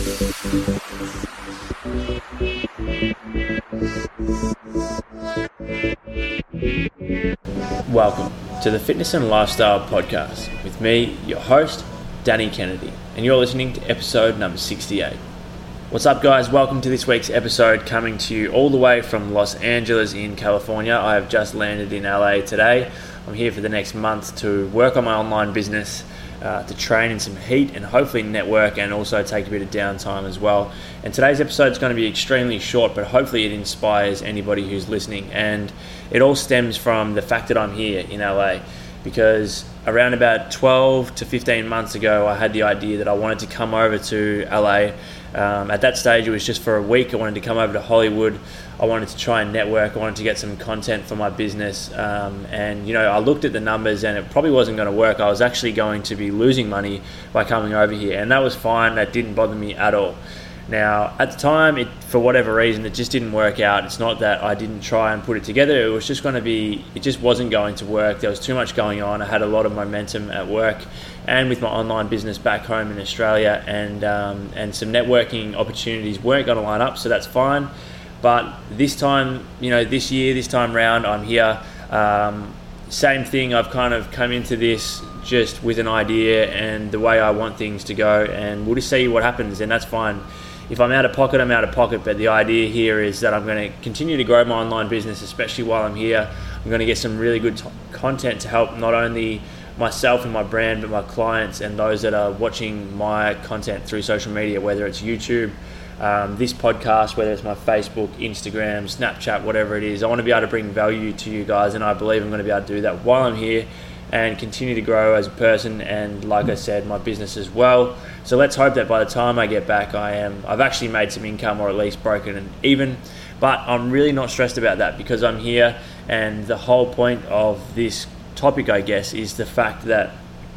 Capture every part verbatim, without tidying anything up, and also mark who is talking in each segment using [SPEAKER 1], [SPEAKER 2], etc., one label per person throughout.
[SPEAKER 1] Welcome to the Fitness and Lifestyle Podcast with me, your host, Danny Kennedy, and you're listening to episode number sixty-eight. What's up, guys? Welcome to this week's episode, coming to you all the way from Los Angeles in California. I have just landed in L A today. I'm here for the next month to work on my online business, uh, to train in some heat and hopefully network, and also take a bit of downtime as well. And today's episode is going to be extremely short, but hopefully it inspires anybody who's listening. And it all stems from the fact that I'm here in L A, because around about twelve to fifteen months ago, I had the idea that I wanted to come over to L A. Um, at that stage, it was just for a week. I wanted to come over to Hollywood. I wanted to try and network. I wanted to get some content for my business. Um, and, you know, I looked at the numbers and it probably wasn't going to work. I was actually going to be losing money by coming over here. And that was fine. That didn't bother me at all. Now, at the time, it, for whatever reason, it just didn't work out. It's not that I didn't try and put it together. It was just going to be, it just wasn't going to work. There was too much going on. I had a lot of momentum at work and with my online business back home in Australia, and um, and some networking opportunities weren't going to line up, so that's fine. But this time, you know, this year, this time round, I'm here. Um, same thing, I've kind of come into this just with an idea and the way I want things to go, and we'll just see what happens, and that's fine. If I'm out of pocket, I'm out of pocket, but the idea here is that I'm going to continue to grow my online business, especially while I'm here. I'm going to get some really good t- content to help not only myself and my brand, but my clients and those that are watching my content through social media, whether it's YouTube, um, this podcast, whether it's my Facebook, Instagram, Snapchat, whatever it is. I want to be able to bring value to you guys, and I believe I'm going to be able to do that while I'm here and continue to grow as a person, and like I said, my business as well. So let's hope that by the time I get back, I am I've actually made some income, or at least broken and even. But I'm really not stressed about that, because I'm here, and the whole point of this topic, I guess, is the fact that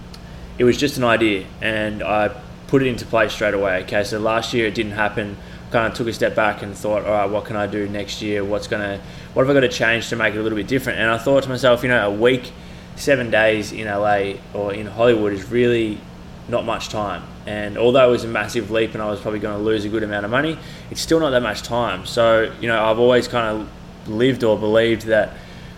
[SPEAKER 1] it was just an idea and I put it into place straight away. Okay, so last year it didn't happen. Kind of took a step back and thought, all right, what can I do next year? What's gonna, what have I got to change to make it a little bit different? And I thought to myself, you know, a week, seven days in L A or in Hollywood is really not much time. And although it was a massive leap and I was probably going to lose a good amount of money, it's still not that much time. So, you know, I've always kind of lived or believed that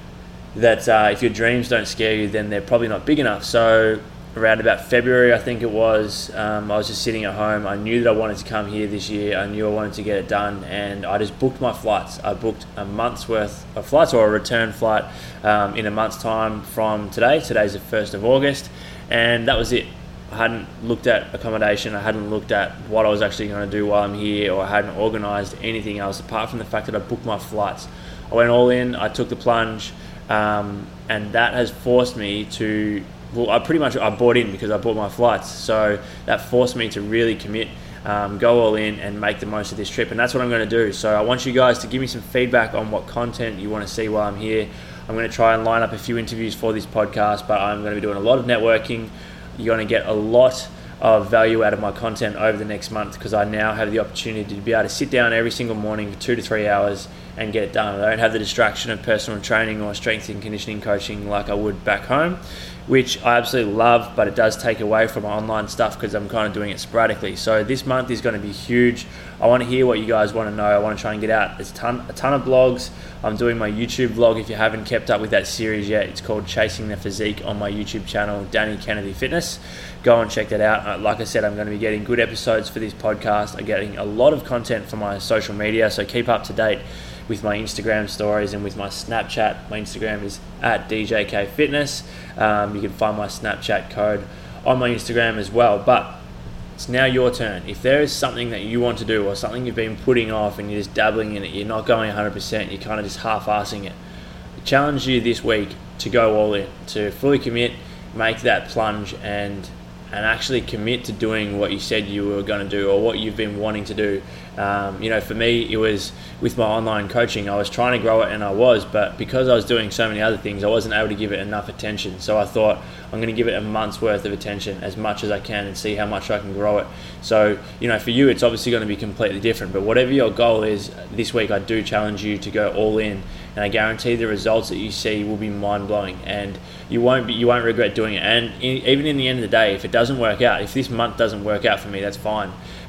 [SPEAKER 1] that uh, if your dreams don't scare you, then they're probably not big enough. So around about February, I think it was, um, I was just sitting at home. I knew that I wanted to come here this year. I knew I wanted to get it done, and I just booked my flights. I booked a month's worth of flights, or a return flight um, in a month's time from today. Today's the first of August, and that was it. I hadn't looked at accommodation. I hadn't looked at what I was actually going to do while I'm here, or I hadn't organised anything else apart from the fact that I booked my flights. I went all in. I took the plunge. Um, and that has forced me to, well, I pretty much, I bought in because I bought my flights. So that forced me to really commit, um, go all in and make the most of this trip. And that's what I'm going to do. So I want you guys to give me some feedback on what content you want to see while I'm here. I'm going to try and line up a few interviews for this podcast, but I'm going to be doing a lot of networking. You're going to get a lot of value out of my content over the next month, because I now have the opportunity to be able to sit down every single morning for two to three hours and get it done. I don't have the distraction of personal training or strength and conditioning coaching like I would back home, which I absolutely love, but it does take away from my online stuff because I'm kind of doing it sporadically. So this month is going to be huge. I want to hear what you guys want to know. I want to try and get out There's a ton, a ton of blogs. I'm doing my YouTube vlog. If you haven't kept up with that series yet, it's called Chasing the Physique on my YouTube channel, Danny Kennedy Fitness. Go and check that out. Like I said, I'm going to be getting good episodes for this podcast. I'm getting a lot of content for my social media, so keep up to date with my Instagram stories and with my Snapchat. My Instagram is at D J K Fitness. Um, you can find my Snapchat code on my Instagram as well. But it's now your turn. If there is something that you want to do, or something you've been putting off and you're just dabbling in it, you're not going one hundred percent, you're kind of just half-assing it, I challenge you this week to go all in, to fully commit, make that plunge, and and actually commit to doing what you said you were going to do, or what you've been wanting to do. Um, you know, for me, it was with my online coaching. I was trying to grow it, and I was, but because I was doing so many other things, I wasn't able to give it enough attention. So I thought, I'm going to give it a month's worth of attention, as much as I can, and see how much I can grow it. So, you know, for you, it's obviously going to be completely different, but whatever your goal is, this week I do challenge you to go all in, and I guarantee the results that you see will be mind-blowing, and you won't be, you won't regret doing it. And in, even in the end of the day, if it doesn't work out, if this month doesn't work out for me, that's fine.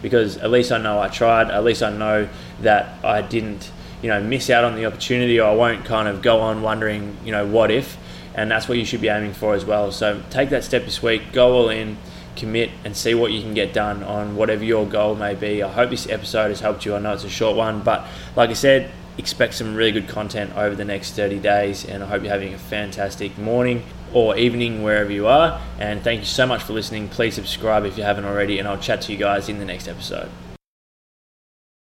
[SPEAKER 1] because at least I know I tried. At least I know that I didn't, you know, miss out on the opportunity, or I won't kind of go on wondering, you know, what if. And that's what you should be aiming for as well. So take that step this week, go all in, commit, and see what you can get done on whatever your goal may be. I hope this episode has helped you. I know it's a short one, but like I said, expect some really good content over the next thirty days, and I hope you're having a fantastic morning or evening wherever you are. And thank you so much for listening. Please subscribe if you haven't already, and I'll chat to you guys in the next episode.